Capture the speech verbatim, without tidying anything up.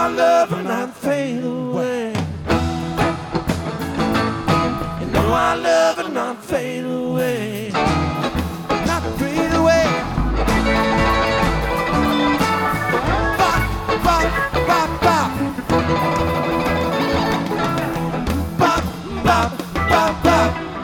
our love will not fade away. You know our love will not fade away. Not fade away. Bop, bop, bop, bop. Bop, bop, bop, bop.